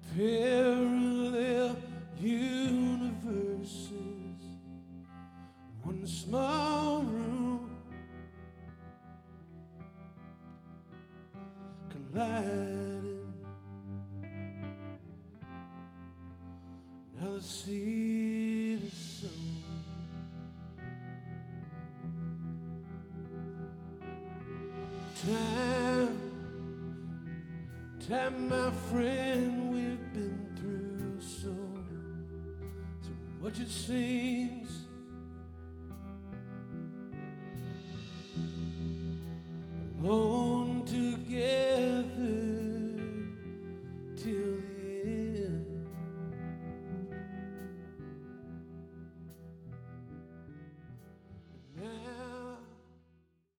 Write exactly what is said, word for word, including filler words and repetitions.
parallel universes, one small room colliding. Now the seed is sown. Time, time, my friend, we've been through so, so much it seems. Oh,